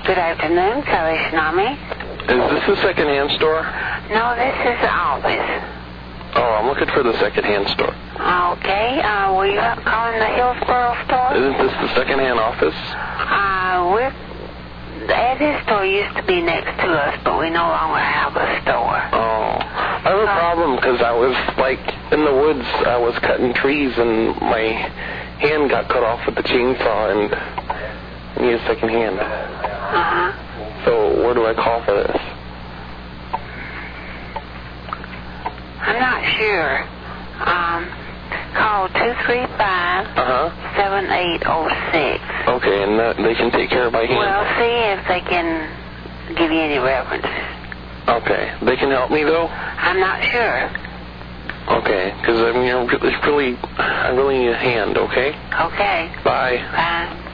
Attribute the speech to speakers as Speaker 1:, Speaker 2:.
Speaker 1: Good afternoon, Salvation Army.
Speaker 2: Is this the second-hand store?
Speaker 1: No, this is the office.
Speaker 2: Oh, I'm looking for the second-hand store.
Speaker 1: Okay, were you calling the Hillsboro store?
Speaker 2: Isn't this the second-hand office?
Speaker 1: This store used to be next to us, but we no longer have a store.
Speaker 2: Oh, I have a problem because I was, in the woods, I was cutting trees, and my hand got cut off with the chainsaw, and I need a second hand. So where do I call for this?
Speaker 1: I'm not sure. Call 235-7806.
Speaker 2: Okay, and they can take care of my hand?
Speaker 1: Well, see if they can give you any references.
Speaker 2: Okay. They can help me, though?
Speaker 1: I'm not sure.
Speaker 2: Okay, because I really need a hand, okay?
Speaker 1: Okay.
Speaker 2: Bye.
Speaker 1: Bye.